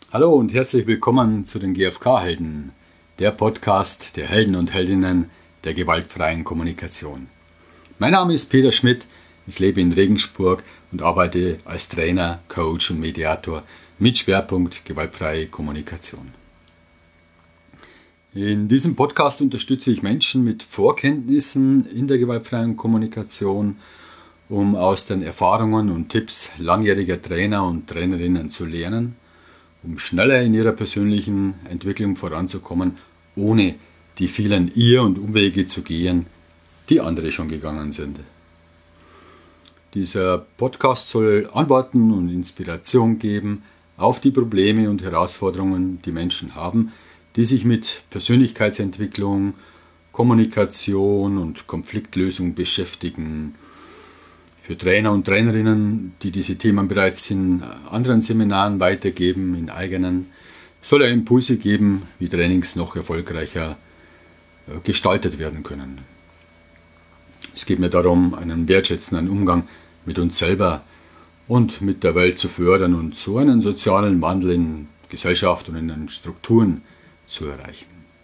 Hallo und herzlich willkommen zu den GfK-Helden, der Podcast der Helden und Heldinnen der gewaltfreien Kommunikation. Mein Name ist Peter Schmidt, ich lebe in Regensburg und arbeite als Trainer, Coach und Mediator mit Schwerpunkt gewaltfreie Kommunikation. In diesem Podcast unterstütze ich Menschen mit Vorkenntnissen in der gewaltfreien Kommunikation, um aus den Erfahrungen und Tipps langjähriger Trainer und Trainerinnen zu lernen, um schneller in ihrer persönlichen Entwicklung voranzukommen, ohne die vielen Irr- und Umwege zu gehen, die andere schon gegangen sind. Dieser Podcast soll Antworten und Inspiration geben auf die Probleme und Herausforderungen, die Menschen haben, die sich mit Persönlichkeitsentwicklung, Kommunikation und Konfliktlösung beschäftigen. Für Trainer und Trainerinnen, die diese Themen bereits in anderen Seminaren weitergeben, in eigenen, soll er Impulse geben, wie Trainings noch erfolgreicher gestaltet werden können. Es geht mir darum, einen wertschätzenden Umgang mit uns selber und mit der Welt zu fördern und so einen sozialen Wandel in Gesellschaft und in den Strukturen zu erreichen.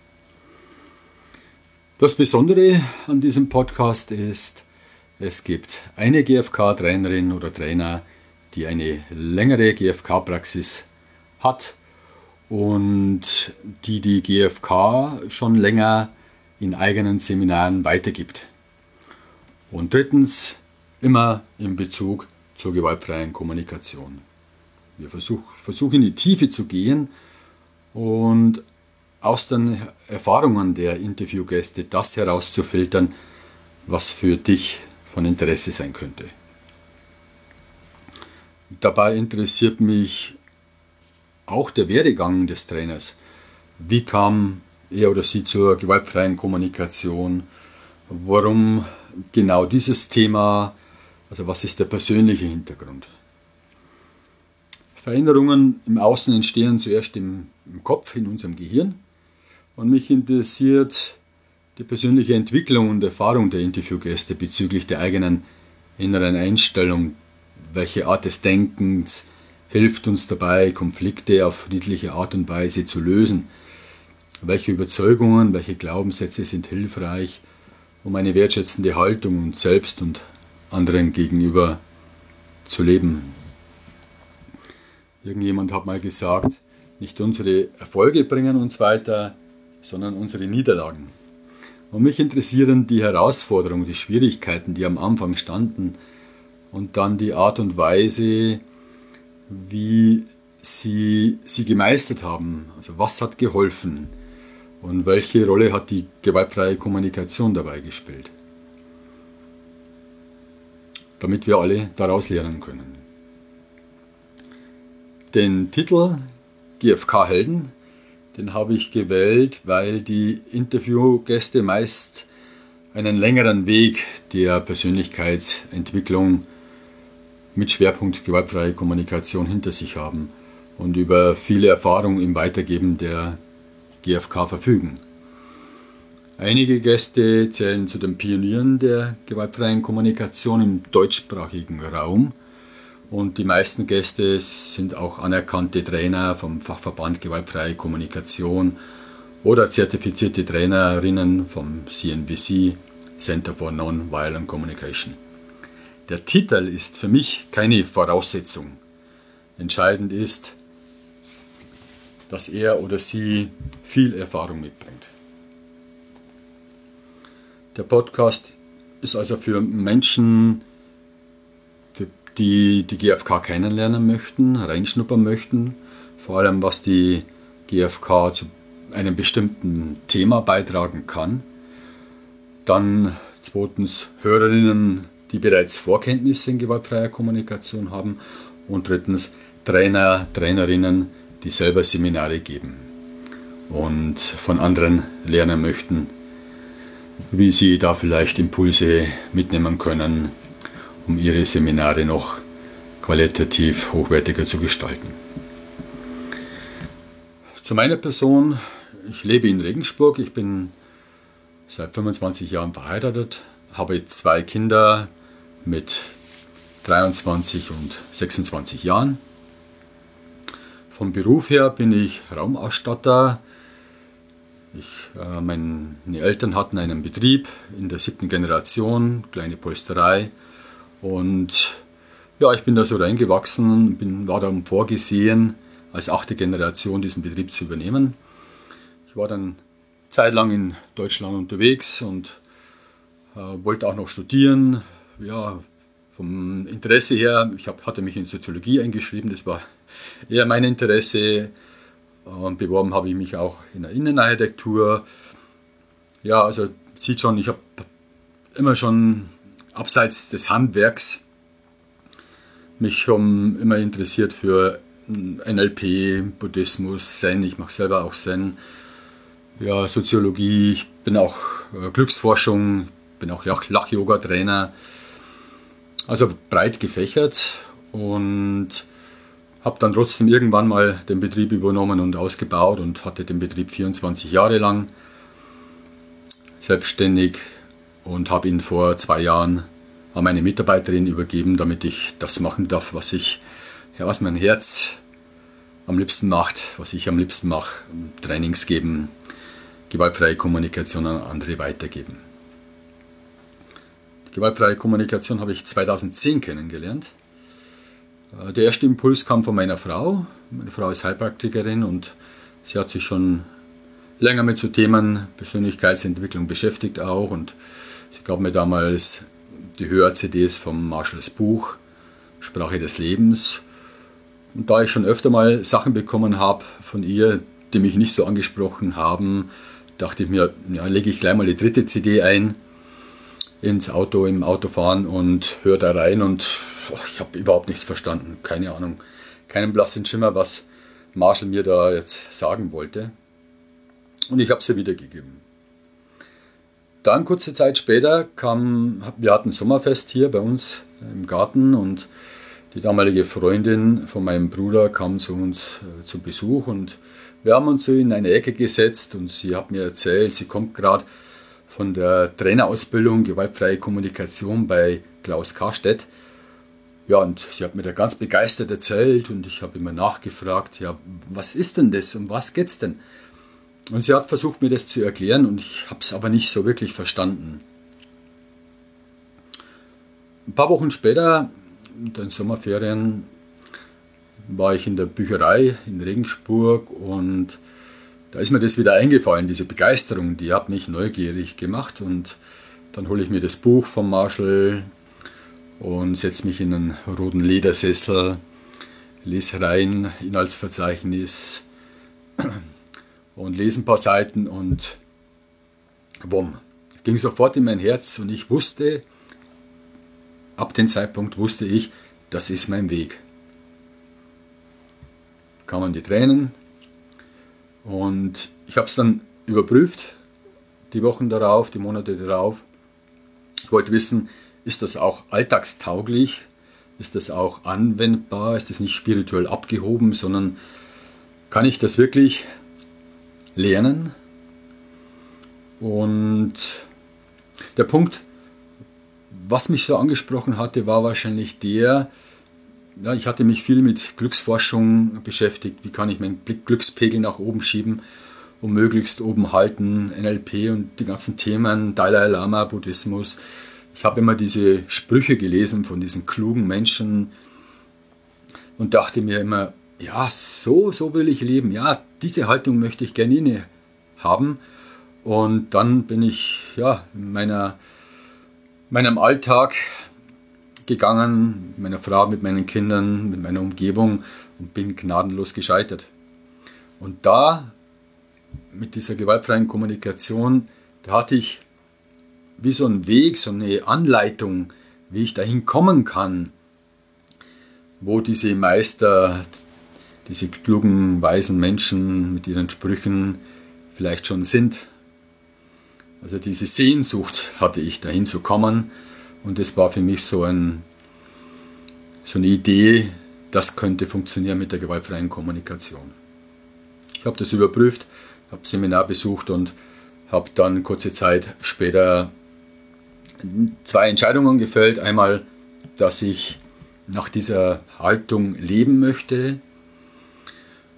Das Besondere an diesem Podcast ist, es gibt eine GfK-Trainerin oder Trainer, die eine längere GfK-Praxis hat und die GfK schon länger in eigenen Seminaren weitergibt. Und drittens, immer in Bezug zur gewaltfreien Kommunikation. Wir versuchen in die Tiefe zu gehen und aus den Erfahrungen der Interviewgäste das herauszufiltern, was für dich von Interesse sein könnte. Dabei interessiert mich auch der Werdegang des Trainers. Wie kam er oder sie zur gewaltfreien Kommunikation? Warum genau dieses Thema? Also was ist der persönliche Hintergrund? Veränderungen im Außen entstehen zuerst im Kopf, in unserem Gehirn. Und mich interessiert die persönliche Entwicklung und Erfahrung der Interviewgäste bezüglich der eigenen inneren Einstellung. Welche Art des Denkens hilft uns dabei, Konflikte auf friedliche Art und Weise zu lösen? Welche Überzeugungen, welche Glaubenssätze sind hilfreich, um eine wertschätzende Haltung uns selbst und anderen gegenüber zu leben? Irgendjemand hat mal gesagt, nicht unsere Erfolge bringen uns weiter, sondern unsere Niederlagen. Und mich interessieren die Herausforderungen, die Schwierigkeiten, die am Anfang standen und dann die Art und Weise, wie sie gemeistert haben. Also was hat geholfen und welche Rolle hat die gewaltfreie Kommunikation dabei gespielt, damit wir alle daraus lernen können. Den Titel GfK-Helden, den habe ich gewählt, weil die Interviewgäste meist einen längeren Weg der Persönlichkeitsentwicklung mit Schwerpunkt gewaltfreie Kommunikation hinter sich haben und über viele Erfahrungen im Weitergeben der GfK verfügen. Einige Gäste zählen zu den Pionieren der gewaltfreien Kommunikation im deutschsprachigen Raum. Und die meisten Gäste sind auch anerkannte Trainer vom Fachverband Gewaltfreie Kommunikation oder zertifizierte Trainerinnen vom CNVC, Center for Non-Violent Communication. Der Titel ist für mich keine Voraussetzung. Entscheidend ist, dass er oder sie viel Erfahrung mitbringt. Der Podcast ist also für Menschen, die GfK kennenlernen möchten, reinschnuppern möchten, vor allem was die GfK zu einem bestimmten Thema beitragen kann. Dann zweitens Hörerinnen, die bereits Vorkenntnisse in gewaltfreier Kommunikation haben und drittens Trainer, Trainerinnen, die selber Seminare geben und von anderen lernen möchten, wie sie da vielleicht Impulse mitnehmen können, um ihre Seminare noch qualitativ hochwertiger zu gestalten. Zu meiner Person, ich lebe in Regensburg, ich bin seit 25 Jahren verheiratet, habe 2 Kinder mit 23 und 26 Jahren. Vom Beruf her bin ich Raumausstatter. Meine Eltern hatten einen Betrieb in der 7. Generation, kleine Polsterei. Und ja, ich bin da so reingewachsen, war dann vorgesehen, als 8. Generation diesen Betrieb zu übernehmen. Ich war dann zeitlang in Deutschland unterwegs und wollte auch noch studieren. Ja, vom Interesse her, hatte mich in Soziologie eingeschrieben, das war eher mein Interesse. Und beworben habe ich mich auch in der Innenarchitektur. Ja, also sieht schon, ich habe immer schon abseits des Handwerks mich schon immer interessiert für NLP, Buddhismus, Zen. Ich mache selber auch Zen. Ja, Soziologie, ich bin auch Glücksforschung, bin auch Lach-Yoga-Trainer. Also breit gefächert und habe dann trotzdem irgendwann mal den Betrieb übernommen und ausgebaut und hatte den Betrieb 24 Jahre lang selbstständig und habe ihn vor 2 Jahren an meine Mitarbeiterin übergeben, damit ich das machen darf, was mein Herz am liebsten macht, was ich am liebsten mache, Trainings geben, gewaltfreie Kommunikation an andere weitergeben. Die gewaltfreie Kommunikation habe ich 2010 kennengelernt. Der erste Impuls kam von meiner Frau. Meine Frau ist Heilpraktikerin und sie hat sich schon länger mit so Themen Persönlichkeitsentwicklung beschäftigt auch. Und sie gab mir damals die Hör-CDs vom Marshalls Buch Sprache des Lebens. Und da ich schon öfter mal Sachen bekommen habe von ihr, die mich nicht so angesprochen haben, dachte ich mir, ja, lege ich gleich mal die 3. CD ein im Autofahren und höre da rein und ich habe überhaupt nichts verstanden. Keine Ahnung, keinen blassen Schimmer, was Marshall mir da jetzt sagen wollte. Und ich habe sie wiedergegeben. Dann kurze Zeit später wir hatten Sommerfest hier bei uns im Garten und die damalige Freundin von meinem Bruder kam zu uns zu Besuch und wir haben uns so in eine Ecke gesetzt und sie hat mir erzählt, sie kommt gerade von der Trainerausbildung gewaltfreie Kommunikation bei Klaus Karstedt. Ja, und sie hat mir da ganz begeistert erzählt und ich habe immer nachgefragt, ja, was ist denn das, um was geht's denn? Und sie hat versucht, mir das zu erklären und ich habe es aber nicht so wirklich verstanden. Ein paar Wochen später, in den Sommerferien, war ich in der Bücherei in Regensburg und da ist mir das wieder eingefallen, diese Begeisterung, die hat mich neugierig gemacht und dann hole ich mir das Buch von Marshall und setze mich in einen roten Ledersessel, lese rein, Inhaltsverzeichnis und lese ein paar Seiten und bumm, ging sofort in mein Herz und ich wusste, ab dem Zeitpunkt wusste ich, das ist mein Weg. Kamen die Tränen und ich habe es dann überprüft, die Wochen darauf, die Monate darauf. Ich wollte wissen, ist das auch alltagstauglich? Ist das auch anwendbar? Ist das nicht spirituell abgehoben, sondern kann ich das wirklich lernen? Und der Punkt, was mich so angesprochen hatte, war wahrscheinlich ich hatte mich viel mit Glücksforschung beschäftigt. Wie kann ich meinen Glückspegel nach oben schieben und möglichst oben halten? NLP und die ganzen Themen, Dalai Lama, Buddhismus. Ich habe immer diese Sprüche gelesen von diesen klugen Menschen und dachte mir immer, ja, so will ich leben. Ja, diese Haltung möchte ich gerne inne haben. Und dann bin ich in meinem Alltag gegangen, mit meiner Frau, mit meinen Kindern, mit meiner Umgebung und bin gnadenlos gescheitert. Und da, mit dieser gewaltfreien Kommunikation, da hatte ich wie so einen Weg, so eine Anleitung, wie ich dahin kommen kann, wo diese Meister, diese klugen, weisen Menschen mit ihren Sprüchen vielleicht schon sind. Also diese Sehnsucht hatte ich, dahin zu kommen. Und das war für mich so eine Idee, das könnte funktionieren mit der gewaltfreien Kommunikation. Ich habe das überprüft, habe ein Seminar besucht und habe dann kurze Zeit später 2 Entscheidungen gefällt. Einmal, dass ich nach dieser Haltung leben möchte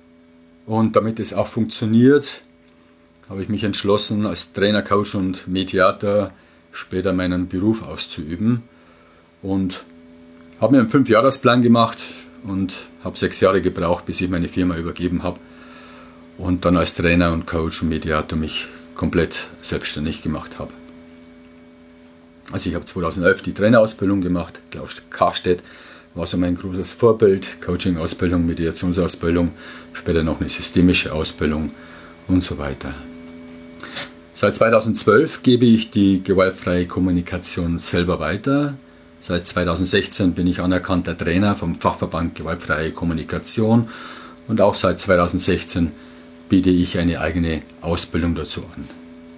Und damit es auch funktioniert, habe ich mich entschlossen, als Trainer, Coach und Mediator später meinen Beruf auszuüben. Und habe mir einen 5-Jahresplan gemacht und habe 6 Jahre gebraucht, bis ich meine Firma übergeben habe. Und dann als Trainer und Coach und Mediator mich komplett selbstständig gemacht habe. Also ich habe 2011 die Trainerausbildung gemacht. Klaus Karstedt war so mein großes Vorbild. Coaching-Ausbildung, Mediationsausbildung, später noch eine systemische Ausbildung und so weiter. Seit 2012 gebe ich die gewaltfreie Kommunikation selber weiter. Seit 2016 bin ich anerkannter Trainer vom Fachverband Gewaltfreie Kommunikation und auch seit 2016 biete ich eine eigene Ausbildung dazu an.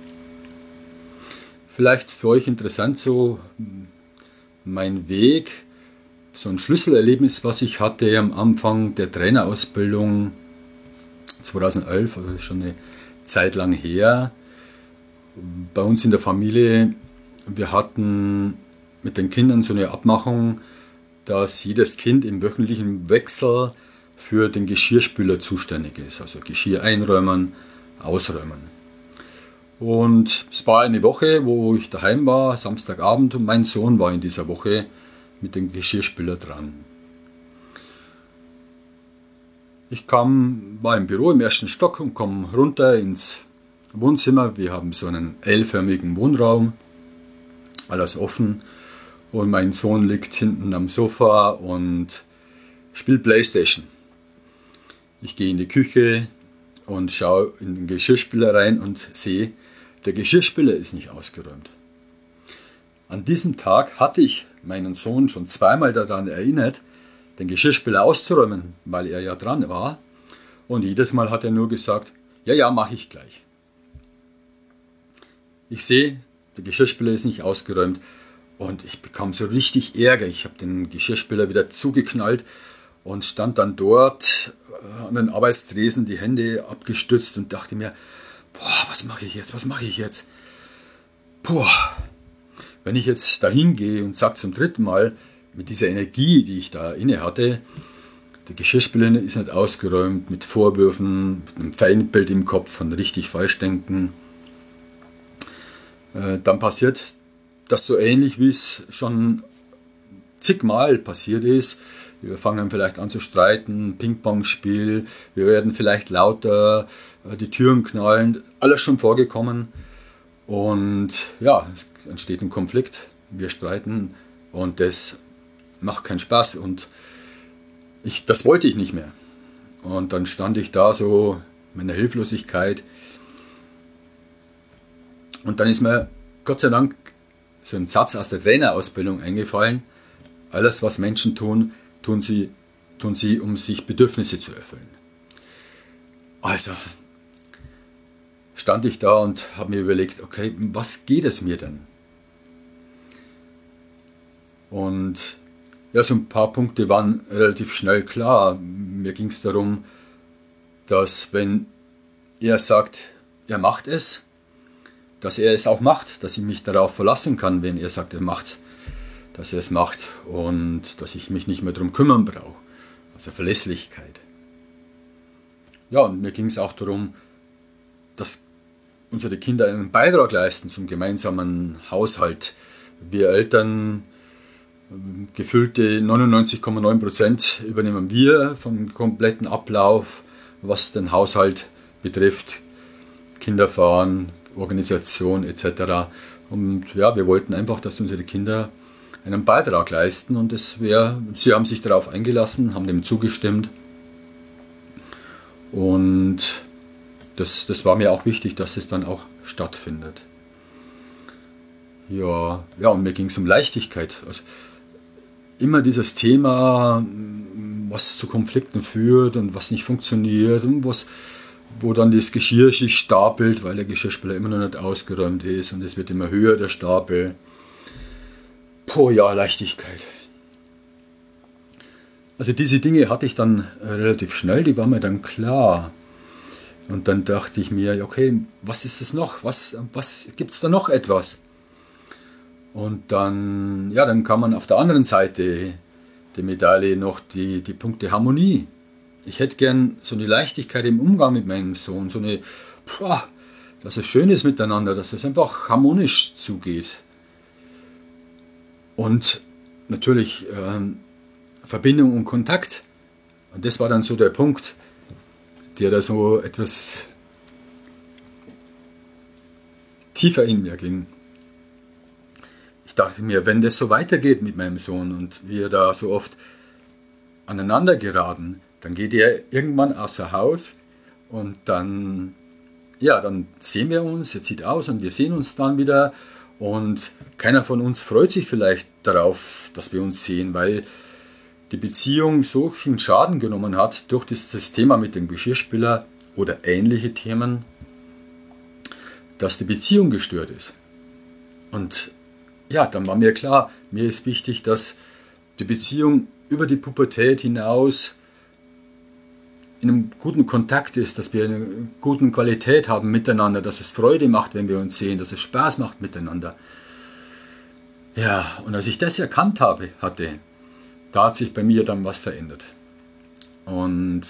Vielleicht für euch interessant so mein Weg, so ein Schlüsselerlebnis, was ich hatte am Anfang der Trainerausbildung 2011, also schon eine Zeit lang her. Bei uns in der Familie, wir hatten mit den Kindern so eine Abmachung, dass jedes Kind im wöchentlichen Wechsel für den Geschirrspüler zuständig ist. Also Geschirr einräumen, ausräumen. Und es war eine Woche, wo ich daheim war, Samstagabend, und mein Sohn war in dieser Woche mit dem Geschirrspüler dran. Ich war im Büro im 1. Stock und komme runter ins Wohnzimmer. Wir haben so einen L-förmigen Wohnraum, alles offen. Und mein Sohn liegt hinten am Sofa und spielt Playstation. Ich gehe in die Küche und schaue in den Geschirrspüler rein und sehe, der Geschirrspüler ist nicht ausgeräumt. An diesem Tag hatte ich meinen Sohn schon zweimal daran erinnert, den Geschirrspüler auszuräumen, weil er ja dran war. Und jedes Mal hat er nur gesagt, ja, mache ich gleich. Ich sehe, der Geschirrspüler ist nicht ausgeräumt und ich bekam so richtig Ärger. Ich habe den Geschirrspüler wieder zugeknallt und stand dann dort an den Arbeitstresen, die Hände abgestützt und dachte mir, was mache ich jetzt? Wenn ich jetzt da hingehe und sage zum 3. Mal, mit dieser Energie, die ich da inne hatte, der Geschirrspüler ist nicht ausgeräumt, mit Vorwürfen, mit einem Feindbild im Kopf von richtig falsch denken, dann passiert das so ähnlich, wie es schon zigmal passiert ist. Wir fangen vielleicht an zu streiten, Ping-Pong-Spiel, wir werden vielleicht lauter, die Türen knallen, alles schon vorgekommen. Und ja, es entsteht ein Konflikt, wir streiten und das macht keinen Spaß. Und das wollte ich nicht mehr. Und dann stand ich da so in meiner Hilflosigkeit. Und dann ist mir Gott sei Dank so ein Satz aus der Trainerausbildung eingefallen. Alles, was Menschen tun, tun sie, um sich Bedürfnisse zu erfüllen. Also stand ich da und habe mir überlegt, okay, was geht es mir denn? Und ja, so ein paar Punkte waren relativ schnell klar. Mir ging es darum, dass wenn er sagt, er macht es, dass er es auch macht, dass ich mich darauf verlassen kann, wenn er sagt, er macht, dass er es macht und dass ich mich nicht mehr darum kümmern brauche. Also Verlässlichkeit. Ja, und mir ging es auch darum, dass unsere Kinder einen Beitrag leisten zum gemeinsamen Haushalt. Wir Eltern, gefüllte 99,9% übernehmen wir vom kompletten Ablauf, was den Haushalt betrifft, Kinder fahren, Organisation etc. Und ja, wir wollten einfach, dass unsere Kinder einen Beitrag leisten und sie haben sich darauf eingelassen, haben dem zugestimmt und das war mir auch wichtig, dass es dann auch stattfindet. Ja, und mir ging es um Leichtigkeit. Also immer dieses Thema, was zu Konflikten führt und was nicht funktioniert und wo dann das Geschirr sich stapelt, weil der Geschirrspüler immer noch nicht ausgeräumt ist und es wird immer höher, der Stapel. Leichtigkeit. Also diese Dinge hatte ich dann relativ schnell, die waren mir dann klar. Und dann dachte ich mir, okay, was ist es noch? Was gibt es da noch etwas? Und dann kann man auf der anderen Seite der Medaille noch die Punkte Harmonie ich hätte gern so eine Leichtigkeit im Umgang mit meinem Sohn, so eine, dass es schön ist miteinander, dass es einfach harmonisch zugeht. Und natürlich Verbindung und Kontakt. Und das war dann so der Punkt, der da so etwas tiefer in mir ging. Ich dachte mir, wenn das so weitergeht mit meinem Sohn und wir da so oft aneinander geraten, dann geht er irgendwann außer Haus und dann sehen wir uns, er zieht aus und wir sehen uns dann wieder und keiner von uns freut sich vielleicht darauf, dass wir uns sehen, weil die Beziehung solchen Schaden genommen hat durch das Thema mit dem Geschirrspüler oder ähnliche Themen, dass die Beziehung gestört ist. Und ja, dann war mir klar, mir ist wichtig, dass die Beziehung über die Pubertät hinaus in einem guten Kontakt ist, dass wir eine gute Qualität haben miteinander, dass es Freude macht, wenn wir uns sehen, dass es Spaß macht miteinander. Ja, und als ich das erkannt hatte, da hat sich bei mir dann was verändert. Und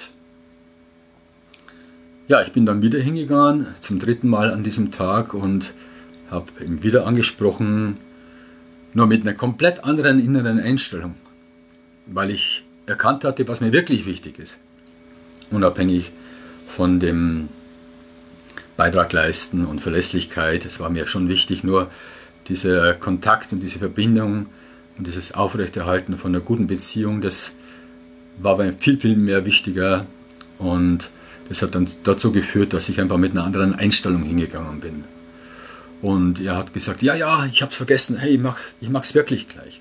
ja, ich bin dann wieder hingegangen, zum 3. Mal an diesem Tag und habe ihn wieder angesprochen, nur mit einer komplett anderen inneren Einstellung, weil ich erkannt hatte, was mir wirklich wichtig ist. Unabhängig von dem Beitrag leisten und Verlässlichkeit, es war mir schon wichtig, nur dieser Kontakt und diese Verbindung und dieses Aufrechterhalten von einer guten Beziehung, das war mir viel, viel mehr wichtiger und das hat dann dazu geführt, dass ich einfach mit einer anderen Einstellung hingegangen bin. Und er hat gesagt, ja, ich habe es vergessen, hey, ich mach's wirklich gleich.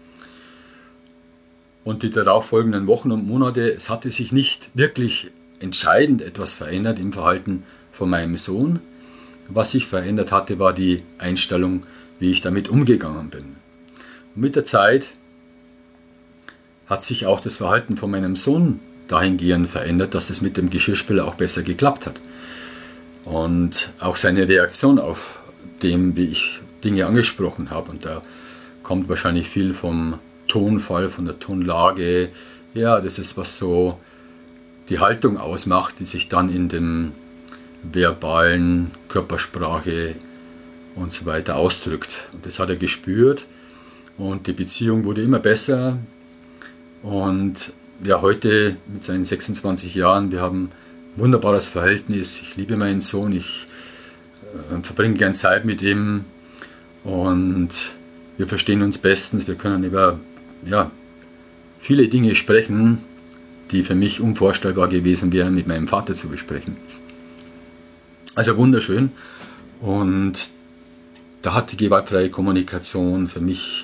Und die darauffolgenden Wochen und Monate, es hatte sich nicht wirklich entscheidend etwas verändert im Verhalten von meinem Sohn. Was sich verändert hatte, war die Einstellung, wie ich damit umgegangen bin. Und mit der Zeit hat sich auch das Verhalten von meinem Sohn dahingehend verändert, dass es mit dem Geschirrspüler auch besser geklappt hat. Und auch seine Reaktion auf dem, wie ich Dinge angesprochen habe. Und da kommt wahrscheinlich viel vom Tonfall, von der Tonlage. Ja, das ist, was so die Haltung ausmacht, die sich dann in dem verbalen Körpersprache und so weiter ausdrückt. Und das hat er gespürt und die Beziehung wurde immer besser. Und ja, heute mit seinen 26 Jahren, wir haben ein wunderbares Verhältnis. Ich liebe meinen Sohn, ich verbringe gern Zeit mit ihm und wir verstehen uns bestens. Wir können über viele Dinge sprechen, die für mich unvorstellbar gewesen wären, mit meinem Vater zu besprechen. Also wunderschön. Und da hat die gewaltfreie Kommunikation für mich,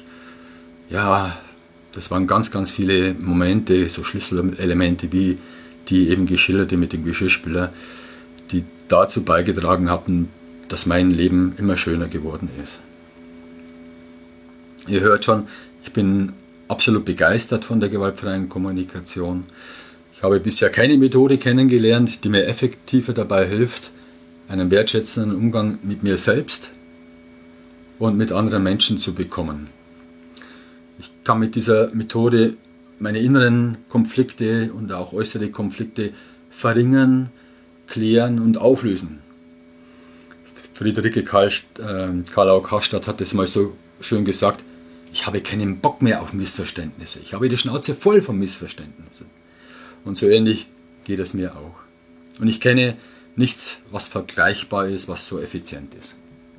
das waren ganz, ganz viele Momente, so Schlüsselelemente wie die eben geschilderte mit dem Geschirrspüler, die dazu beigetragen haben, dass mein Leben immer schöner geworden ist. Ihr hört schon, ich bin absolut begeistert von der gewaltfreien Kommunikation. Ich habe bisher keine Methode kennengelernt, die mir effektiver dabei hilft, einen wertschätzenden Umgang mit mir selbst und mit anderen Menschen zu bekommen. Ich kann mit dieser Methode meine inneren Konflikte und auch äußere Konflikte verringern, klären und auflösen. Friederike Karlau-Karstadt hat das mal so schön gesagt: Ich habe keinen Bock mehr auf Missverständnisse. Ich habe die Schnauze voll von Missverständnissen. Und so ähnlich geht es mir auch. Und ich kenne nichts, was vergleichbar ist, was so effizient ist.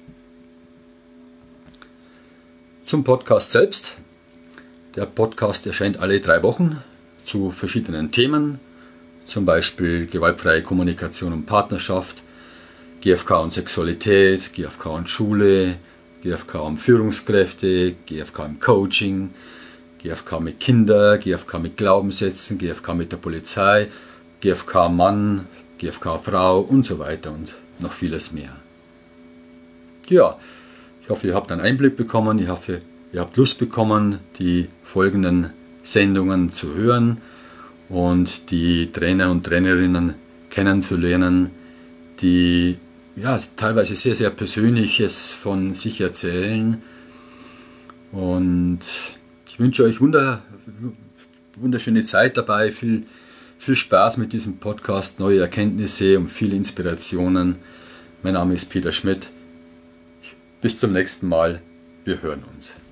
Zum Podcast selbst. Der Podcast erscheint alle 3 Wochen zu verschiedenen Themen, zum Beispiel gewaltfreie Kommunikation und Partnerschaft, GFK und Sexualität, GFK und Schule, GFK und Führungskräfte, GFK im Coaching, GFK mit Kindern, GFK mit Glaubenssätzen, GFK mit der Polizei, GFK Mann, GFK Frau und so weiter und noch vieles mehr. Ja, ich hoffe, ihr habt einen Einblick bekommen, ich hoffe, ihr habt Lust bekommen, die folgenden Sendungen zu hören und die Trainer und Trainerinnen kennenzulernen, die teilweise sehr, sehr Persönliches von sich erzählen. Und ich wünsche euch wunderschöne Zeit dabei, viel viel Spaß mit diesem Podcast, neue Erkenntnisse und viele Inspirationen. Mein Name ist Peter Schmidt. Bis zum nächsten Mal. Wir hören uns.